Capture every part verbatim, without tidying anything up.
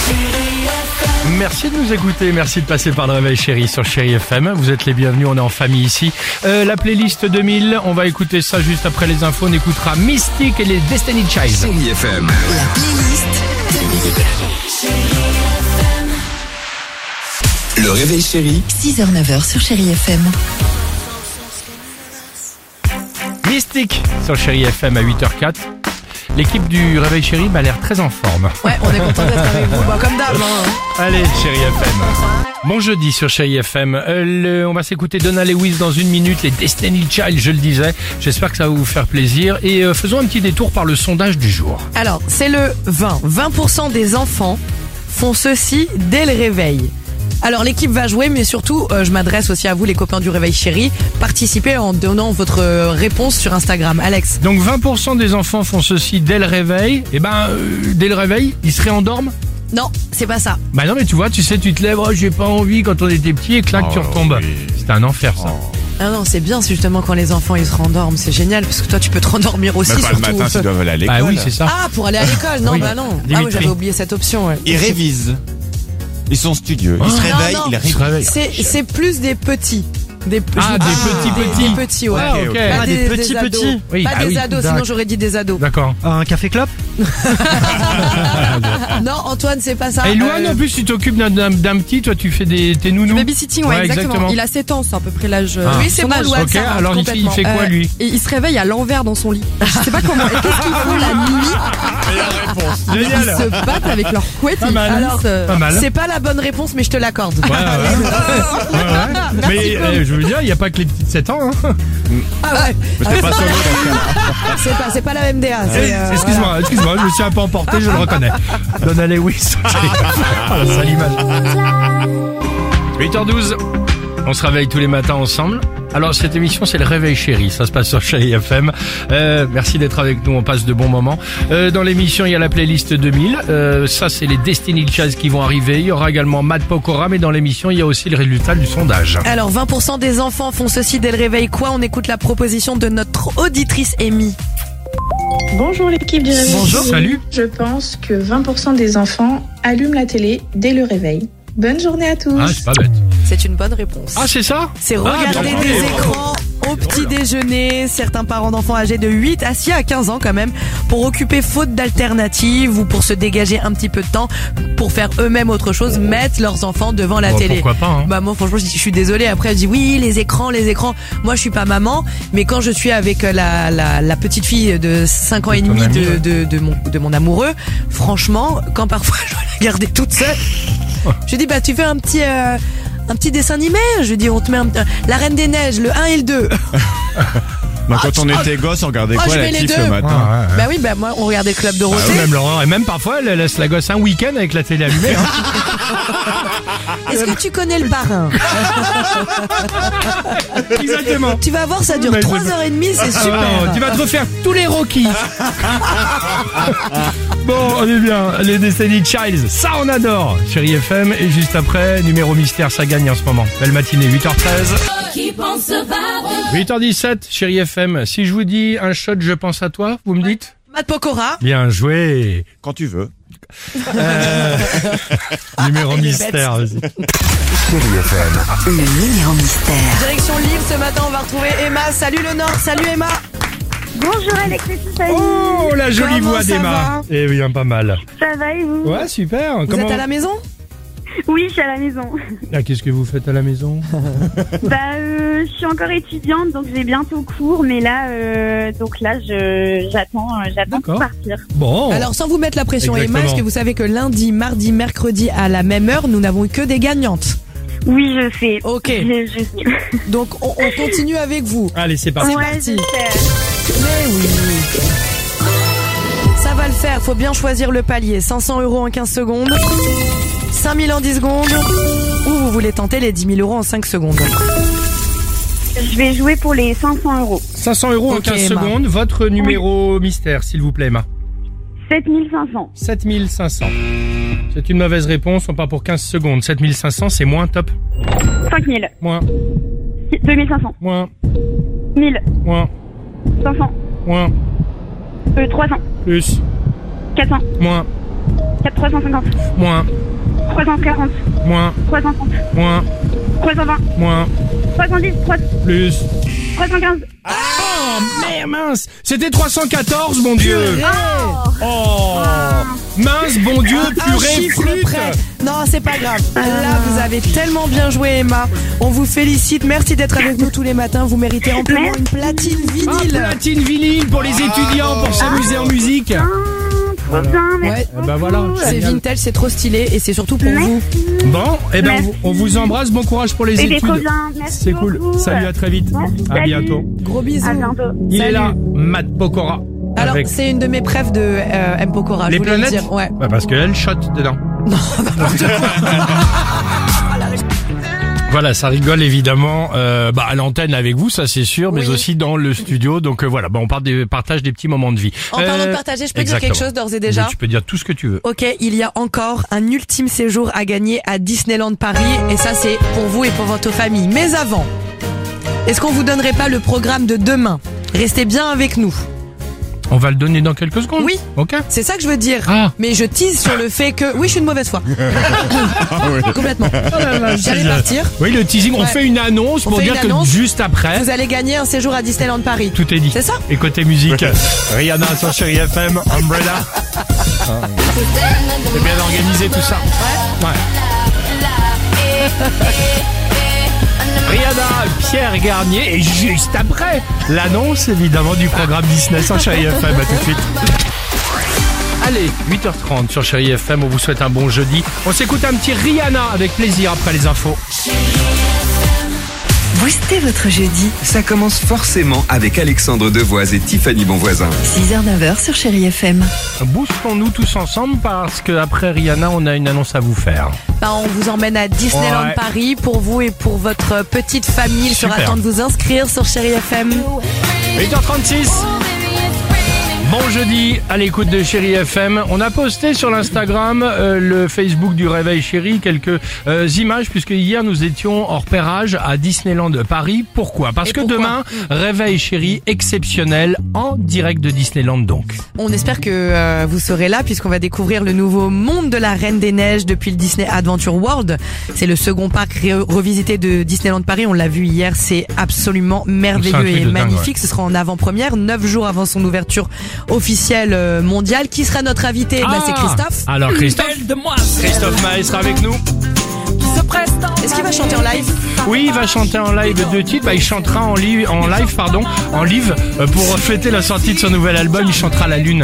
Merci de nous écouter, merci de passer par le Réveil Chéri sur Chéri F M. Vous êtes les bienvenus, on est en famille ici. Euh, la playlist deux mille, on va écouter ça juste après les infos. On écoutera Mystique et les Destiny Child. Chéri F M. La playlist deux mille. Le Réveil Chéri. six heures neuf heures sur Chéri F M. Mystique sur Chéri F M à huit heures zéro quatre. L'équipe du Réveil Chéri m'a l'air très en forme. Ouais, on est content d'être avec vous. Bah, comme d'hab. Hein. Allez, Chéri F M. Bon jeudi sur Chéri F M. Euh, le, on va s'écouter Donna Lewis dans une minute, les Destiny Child, je le disais. J'espère que ça va vous faire plaisir. Et euh, faisons un petit détour par le sondage du jour. Alors, c'est le vingt. vingt pour cent des enfants font ceci dès le réveil. Alors l'équipe va jouer, mais surtout euh, je m'adresse aussi à vous les copains du Réveil Chéri. Participez en donnant votre euh, réponse sur Instagram. Alex. Donc vingt pour cent des enfants font ceci dès le réveil. Et ben euh, dès le réveil, ils se réendorment. Non, c'est pas ça. Bah non mais tu vois, tu sais, tu te lèves, oh, j'ai pas envie quand on était petit et clac Oh, tu retombes. oui. C'était un enfer ça. Ah non, c'est bien, c'est justement quand les enfants ils se rendorment, c'est génial parce que toi tu peux te rendormir aussi. Même pas le surtout. matin s'ils doivent aller à l'école. Bah oui c'est ça. Ah, pour aller à l'école. Non, Oui. bah non. Ah Dimitri. oui, j'avais oublié cette option. Ouais. Ils révisent. Ils sont studieux. Ils se Non, réveillent, non. ils Ils se révisent. réveillent. C'est c'est plus des petits. Des petits. Ah, des petits petits. Des petits, ouais. Ah, ok. Pas Ah, des, des petits ados. petits. Oui, Pas ah des oui, ados, d'accord. sinon j'aurais dit des ados. D'accord. Un café clope? Non, Antoine, c'est pas ça. Et Louane, Euh, en plus, tu t'occupes d'un, d'un, d'un petit, toi, tu fais des, tes nounous. Babysitting, ouais, Ouais, exactement. exactement. Il a sept ans, c'est à peu près l'âge. euh, Ah. Oui, c'est son bon, âge. Louane, Ok, ça va, alors il, fait- il complètement. fait quoi, Euh, lui? Et il se réveille à l'envers dans son lit. Je sais pas comment. Et qu'est-ce qu'ils font la nuit? Ils Génial. se battent avec leur couette. Pas ils mal. glissent, euh, Pas mal. C'est pas la bonne réponse, mais je te l'accorde. Ouais, ouais, ouais. Ouais, ouais. Mais euh, je veux dire, il n'y a pas que les petits de sept ans. Hein. Ah ouais. Mais c'est pas solo dans ce cas-là. C'est pas, c'est pas la M D A. c'est, euh, Excuse-moi, excuse-moi, je me suis un peu emporté, je le reconnais. Donna Lewis. Oh, la sale image. huit heures douze. On se réveille tous les matins ensemble. Alors cette émission c'est le Réveil Chéri, ça se passe sur Chéri F M. Euh, merci d'être avec nous, on passe de bons moments. Euh, dans l'émission il y a la playlist deux mille, euh, ça c'est les Destiny Child qui vont arriver. Il y aura également Matt Pokora, mais dans l'émission il y a aussi le résultat du sondage. Alors, vingt pour cent des enfants font ceci dès le réveil. Quoi? On écoute la proposition de notre auditrice Amy. Bonjour l'équipe du Réveil. Bonjour, Chéri. salut. Je pense que vingt pour cent des enfants allument la télé dès le réveil. Bonne journée à tous. Ah c'est pas bête. C'est une bonne réponse. Ah c'est ça? C'est Ah, regarder bien des joué. écrans au petit déjeuner. Certains parents d'enfants âgés de huit à six à quinze ans quand même, pour occuper faute d'alternative ou pour se dégager un petit peu de temps pour faire eux-mêmes autre chose, mettent leurs enfants devant la Bon, télé. pourquoi pas, hein. Bah moi franchement je, dis, je suis désolée. Après je dis oui les écrans, les écrans. Moi je suis pas maman, mais quand je suis avec la, la, la petite fille de cinq ans et ton demi ami, de, ouais. de, de, mon, de mon amoureux, franchement quand parfois je dois la garder toute seule, je dis bah tu fais un petit... Euh, un petit dessin animé, je dis on te met un, la Reine des Neiges, le un et le deux. Bah, quand on était gosse, on regardait Oh, quoi je la mets les tif deux. le matin? Ouais, ouais, ouais. Bah oui, bah moi on regardait le Club Ah, Dorothée. même Laurent, et même parfois elle laisse la gosse un week-end avec la télé allumée. Hein. Est-ce que tu connais le parrain? Exactement. Tu vas voir, ça dure Mais trois je- heures et demie, c'est Ah, super. tu vas te refaire tous les Rocky. Bon, on est bien. Les Destiny Child, ça on adore. Chéri F M, et juste après, numéro mystère, ça gagne en ce moment. Belle matinée, huit heures treize. huit heures dix-sept, Chéri F M. Si je vous dis un shot, je pense à toi, vous me dites? Matt Pokora. Bien joué. Quand tu veux. Numéro il est mystère, vas-y. Chéri F M. Le numéro mystère. Direction Lille, ce matin on va retrouver Emma. Salut le Nord, salut Emma. Bonjour Alexis, salut. Oh, la jolie Comment voix ça d'Emma. Eh oui, hein, pas mal. Ça va et vous? Ouais, super. Vous Comment... êtes à la maison? Oui, je suis à la maison. Ah, qu'est-ce que vous faites à la maison? Bah, euh, je suis encore étudiante, donc j'ai bientôt cours, mais là, euh, donc là, je j'attends, euh, j'attends D'accord. pour partir. Bon. Alors sans vous mettre la pression Exactement. Emma, est-ce que vous savez que lundi, mardi, mercredi à la même heure, nous n'avons eu que des gagnantes? Oui, je sais. Ok. Je, je sais. Donc on, on continue avec vous. Allez, c'est parti. Ouais, parti. je sais. Mais oui. Ça va le faire, faut bien choisir le palier. cinq cents euros en quinze secondes, cinq mille en dix secondes, ou vous voulez tenter les dix mille euros en cinq secondes. Je vais jouer pour les cinq cents euros. cinq cents euros en Ok, quinze Emma. secondes. Votre numéro mystère, s'il vous plaît, Emma. sept mille cinq cents. sept mille cinq cents. C'est une mauvaise réponse, on part pour quinze secondes. sept mille cinq cents, c'est moins, top. cinq mille. Moins, deux mille cinq cents. moins, mille. moins, cinq cents. moins, Euh, trois cents. plus, quatre cents. moins, quatre trois cent cinquante. Moins, trois cent quarante. moins, trois cent trente. moins, trois cent vingt. moins, trois cent dix. plus. trois cent quinze. Oh, merde, mince. C'était trois cent quatorze, mon Dieu. Oh, mince, bon Dieu, Un purée, chiffre flûte. près. Non, c'est pas grave. Là, vous avez tellement bien joué, Emma. On vous félicite. Merci d'être avec nous tous les matins. Vous méritez amplement une platine Ah, vinyle. platine vinyle pour les étudiants, pour s'amuser en musique. Trop bien, merci. Ouais. Eh ben voilà. C'est génial. vintage, c'est trop stylé et c'est surtout pour vous. Bon, eh ben, Merci. on vous embrasse, bon courage pour les C'était trop études. bien, merci C'est cool. beaucoup. Salut, à très vite. Merci, À salut. bientôt. Gros bisous. À bientôt. Il est Salut. là, Matt Pokora. Alors, avec c'est une de mes préfs de euh, M. Pokora. les je voulais le planètes. dire. Ouais. Bah, parce qu'elle shot dedans. Voilà, ça rigole évidemment euh, bah, à l'antenne avec vous, ça c'est sûr, mais Oui. aussi dans le studio. Donc euh, voilà, bah, on part des, partage des petits moments de vie. En parlant Euh, de partager, je peux exactement. dire quelque chose d'ores et déjà. Mais tu peux dire tout ce que tu veux. Ok, il y a encore un ultime séjour à gagner à Disneyland Paris et ça c'est pour vous et pour votre famille. Mais avant, est-ce qu'on vous donnerait pas le programme de demain? Restez bien avec nous. On va le donner dans quelques secondes. Oui. Ok. C'est ça que je veux dire. Ah. Mais je tease sur le fait que... Oui, je suis une mauvaise foi. Complètement. J'allais partir. Oui, le teasing, on Ouais. fait une annonce On pour fait dire une que annonce. juste après, Vous allez gagner un séjour à Disneyland Paris. tout est dit. C'est ça. Et côté musique, Rihanna sur Chérie F M, Umbrella. C'est bien organisé tout ça. Ouais. Rihanna, Pierre Garnier et juste après l'annonce évidemment du programme Disney sur Chérie F M. À tout de suite. Allez, huit heures trente sur Chérie F M, on vous souhaite un bon jeudi. On s'écoute un petit Rihanna avec plaisir après les infos. Boostez votre jeudi. Ça commence forcément avec Alexandre Devoise et Tiffany Bonvoisin. six heures neuf heures sur Chérie F M. Boostons-nous tous ensemble parce qu'après Rihanna, on a une annonce à vous faire. Bah, on vous emmène à Disneyland Ouais. Paris pour vous et pour votre petite famille. Il sera Super. temps de vous inscrire sur Chérie F M. huit heures trente-six. Bon jeudi, à l'écoute de Chérie F M. On a posté sur l'Instagram, euh, le Facebook du Réveil Chérie, quelques euh, images, puisque hier nous étions en repérage à Disneyland Paris. Pourquoi? Parce Et que pourquoi demain, Réveil Chérie exceptionnel en direct de Disneyland donc. On espère que euh, vous serez là puisqu'on va découvrir le nouveau monde de la Reine des Neiges depuis le Disney Adventure World. C'est le second parc ré- revisité de Disneyland Paris. On l'a vu hier, c'est absolument C'est un merveilleux truc et de dingue, magnifique. Ce sera en avant-première, neuf jours avant son ouverture officielle euh, mondiale. Qui sera notre invité? Bah, c'est Christophe. Alors Christophe, Christophe Maé sera avec nous. Est-ce qu'il va chanter en live? Oui, il va chanter en live deux titres. Bah, il chantera en live, en live, pardon, en live euh, pour fêter la sortie de son nouvel album. Il chantera La Lune.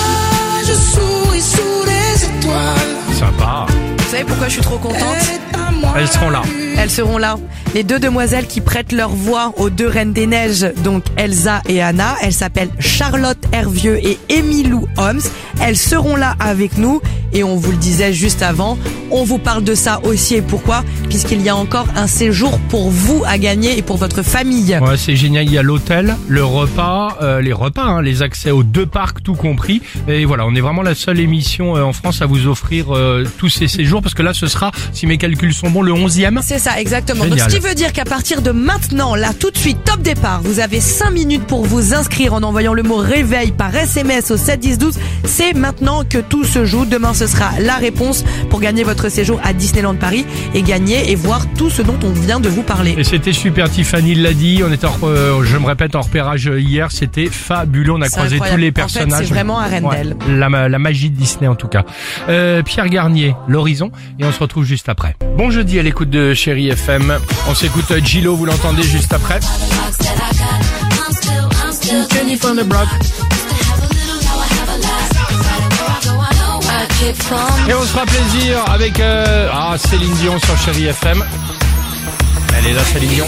Sympa. Vous savez pourquoi je suis trop contente? Elles seront là. Elles seront là. Les deux demoiselles qui prêtent leur voix aux deux Reines des Neiges, donc Elsa et Anna. Elles s'appellent Charlotte Hervieux et Emilou Holmes. Elles seront là avec nous et on vous le disait juste avant, on vous parle de ça aussi et pourquoi? Puisqu'il y a encore un séjour pour vous à gagner et pour votre famille. Ouais, c'est génial. Il y a l'hôtel, le repas, euh, les repas, hein, les accès aux deux parcs, tout compris. Et voilà, on est vraiment la seule émission euh, en France à vous offrir euh, tous ces séjours parce que là, ce sera, si mes calculs sont bons, le onzième. C'est ça, exactement. Génial. Donc, ce qui veut dire qu'à partir de maintenant, là, tout de suite, top départ, vous avez cinq minutes pour vous inscrire en envoyant le mot réveil par S M S au sept dix douze. C'est maintenant que tout se joue. Demain, ce sera la réponse pour gagner votre séjour à Disneyland Paris et gagner et voir tout ce dont on vient de vous parler. Et c'était super, Tiffany l'a dit. On était, en, euh, je me répète, en repérage hier. C'était fabuleux. On a C'est croisé incroyable. tous les En fait, personnages. c'est vraiment un Arendelle. Ouais, la, la magie de Disney en tout cas. Euh, Pierre Garnier, l'horizon. Et on se retrouve juste après. Bon jeudi à l'écoute de Chérie F M. On s'écoute euh, Gilo, vous l'entendez juste après. Kenny from the block. Et on se fera plaisir avec euh, ah, Céline Dion sur Chérie F M. Elle est là, Céline Dion.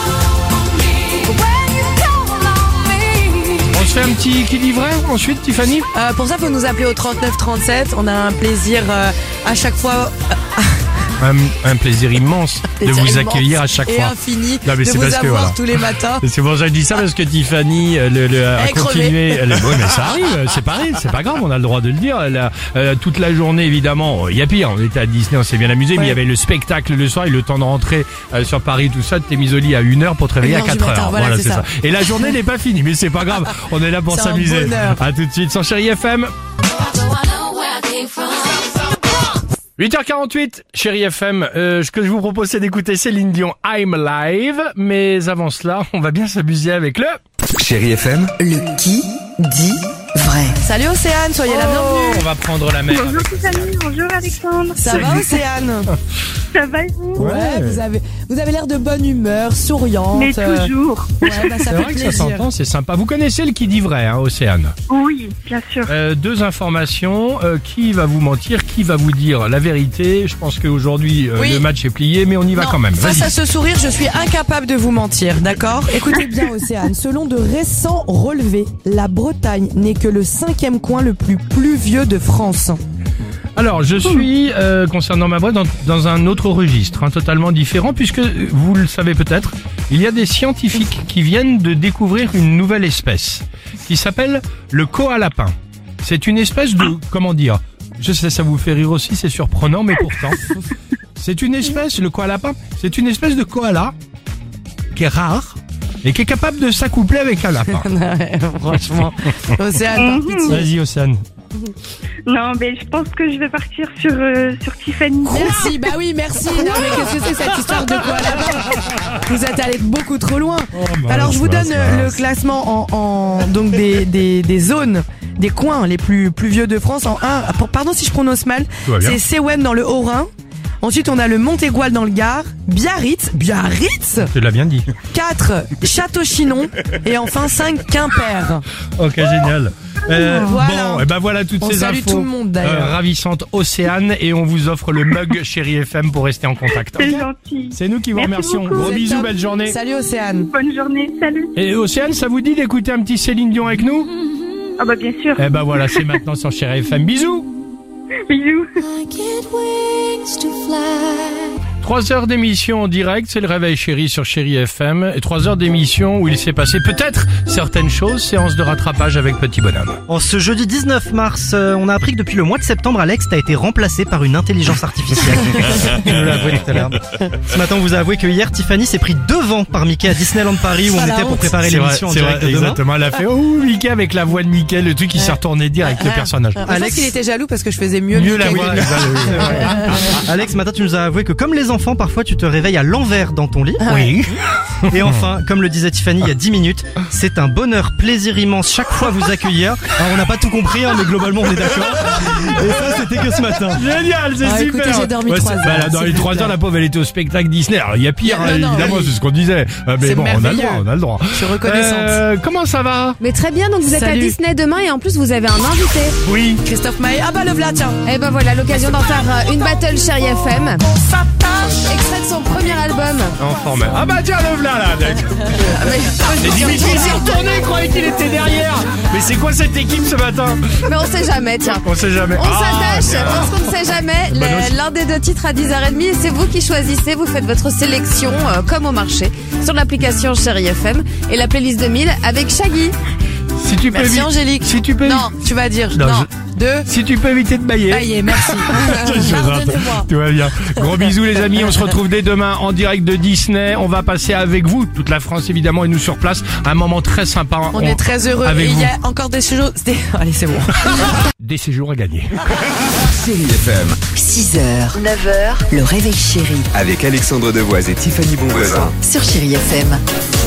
On se fait un petit qui dit vrai ensuite, Tiffany. Euh, pour ça, faut nous appeler au trente-neuf trente-sept. On a un plaisir euh, à chaque fois. Un, un plaisir immense de plaisir vous immense accueillir à chaque et fois. infini Non, mais de c'est vous parce que, avoir voilà. tous les matins. C'est pour ça que je dis ça parce que Tiffany euh, le, le, a Elle est continué. Elle, ouais, mais ça arrive, c'est pareil, c'est pas grave, on a le droit de le dire. Elle a, euh, toute la journée, évidemment, il y a pire. On était à Disney, on s'est bien amusé, mais il y avait le spectacle le soir et le temps de rentrer euh, sur Paris, tout ça. T'es mise au lit à une heure pour te réveiller à Une heure du quatre matin, heures. voilà, c'est ça. Et la journée n'est pas finie, mais c'est pas grave. On est là pour C'est un s'amuser. bonheur. À tout de suite sur Chérie F M. I know where huit heures quarante-huit, chérie F M, euh, ce que je vous propose c'est d'écouter Céline Dion, I'm Live, mais avant cela, on va bien s'amuser avec le... Chérie F M, Le qui dit vrai. Salut Océane, soyez la bienvenue. On va prendre la mer. Bonjour Tiffany, bonjour Alexandre. Ça va Océane? Ça va et vous? Ouais, vous avez, vous avez l'air de bonne humeur, souriante. Mais toujours. Ouais, bah, ça C'est fait vrai que ça plaisir. s'entend, c'est sympa. Vous connaissez le qui dit vrai, hein, Océane? Oui, bien sûr. Euh, deux informations, euh, qui va vous mentir, qui va vous dire la vérité? Je pense qu'aujourd'hui, euh, Oui. le match est plié, mais on y va Non, quand même. face Vas-y. à ce sourire, je suis incapable de vous mentir, d'accord? Écoutez bien Océane, selon de récents relevés, la Bretagne n'est que le cinquième coin le plus pluvieux de France. Alors, je suis, euh, concernant ma boîte, dans, dans un autre registre, hein, totalement différent, puisque, vous le savez peut-être, il y a des scientifiques qui viennent de découvrir une nouvelle espèce, qui s'appelle le koalapin. C'est une espèce de, comment dire, je sais, ça vous fait rire aussi, c'est surprenant, mais pourtant, c'est une espèce, le koalapin, c'est une espèce de koala, qui est rare, et qui est capable de s'accoupler avec un lapin. Franchement, Océane, par pitié. Vas-y, Océane. Non, mais je pense que je vais partir sur, euh, sur Tiffany. Merci, bah oui, merci. Non, mais qu'est-ce que c'est cette histoire de quoi là-bas? Vous êtes allé beaucoup trop loin. mince, Alors, je vous mince, donne euh, mince. le classement en, en donc des, des, des zones, des coins les plus pluvieux de France. En un, pardon si je prononce mal, Tout va bien. c'est Séwen dans le Haut-Rhin. Ensuite, on a le Montégoal dans le Gard, Biarritz, Biarritz, Tu l'as bien dit. quatre, Château-Chinon, et enfin cinq, Quimper. Ok, génial. Euh, Voilà. Bon, et ben voilà toutes On ces salue infos tout le monde, d'ailleurs. euh, ravissantes, Océane, et on vous offre le mug Chérie F M pour rester en contact. C'est Ok. gentil. C'est nous qui vous Merci remercions. beaucoup. Gros Vous êtes bisous, top. belle journée. Salut Océane. Bonne journée, salut. Et Océane, ça vous dit d'écouter un petit Céline Dion avec nous? Ah bah bien sûr. Eh ben voilà, c'est maintenant sur Chérie F M. Bisous. Bisous. Trois heures d'émission en direct, c'est le réveil chéri sur Chérie F M. Et trois heures d'émission où il s'est passé peut-être certaines choses. Séance de rattrapage avec Petit Bonhomme. En ce jeudi dix-neuf mars, euh, on a appris que depuis le mois de septembre, Alex a été remplacé par une intelligence artificielle. Je nous l'ai avoué tout à l'heure. Ce matin, on vous a avoué que hier, Tiffany s'est pris devant par Mickey à Disneyland Paris où on Ah, la était pour honte. préparer C'est vrai, l'émission en c'est direct vrai, de demain. exactement. Elle a fait, oh, Mickey avec la voix de Mickey, le truc qui s'est retourné direct, le personnage. Je pense Alex- qu'il était jaloux parce que je faisais mieux, Mieux Mickey. la voix. Alex, ce matin, tu nous as avoué que comme les enfants, parfois tu te réveilles à l'envers dans ton lit. Oui. Et enfin, comme le disait Tiffany il y a dix minutes, c'est un bonheur, plaisir immense chaque fois vous accueillir. Alors on n'a pas tout compris, hein, mais globalement on est d'accord. Et ça, c'était que ce matin. Génial, c'est Ah, super. écoutez, j'ai dormi trois c'est- heures, bah, elle a s'il dormi vous trois plaît. heures, la pauvre, elle était au spectacle Disney. Alors, il y a pire, Non, hein, non, évidemment, oui. c'est ce qu'on disait. Euh, mais C'est bon, on a le merveilleux. droit, on a le droit. Je suis reconnaissante. Euh, comment ça va? Mais très bien, donc vous êtes Salut. à Disney demain et en plus vous avez un invité. Oui. Christophe Maé. Ah bah le v'là, tiens. Et ben voilà, l'occasion d'en faire euh, une battle Chérie F M. Extrait de son premier album. En forme. Ah bah tiens, le v'là, là. Et Dimitri s'est retourné, il croyait qu'il était derrière. Mais c'est quoi cette équipe ce matin? Mais on sait jamais, tiens. On sait jamais. On Ah, s'attache parce qu'on ne sait jamais. Le- Bonne L'un des deux titres à dix heures trente et c'est vous qui choisissez. Vous faites votre sélection euh, comme au marché sur l'application Chérie F M et la playlist deux mille avec Shaggy. Si tu peux Merci évi- Angélique. Si tu peux Non, tu vas dire. Non, Non. Deux. Si tu peux éviter de bailler. Baillez, merci. Pardonnez-moi. Tout va bien. Gros bisous les amis, on se retrouve dès demain en direct de Disney. On va passer avec vous, toute la France évidemment et nous sur place, un moment très sympa. On est très heureux. Avec Et il y vous. a encore des séjours. des- Allez, c'est bon. Des séjours à gagner. Chérie F M, six heures, neuf heures, le réveil chéri avec Alexandre Devoise et Tiffany Bonvoisin. sur Chérie F M.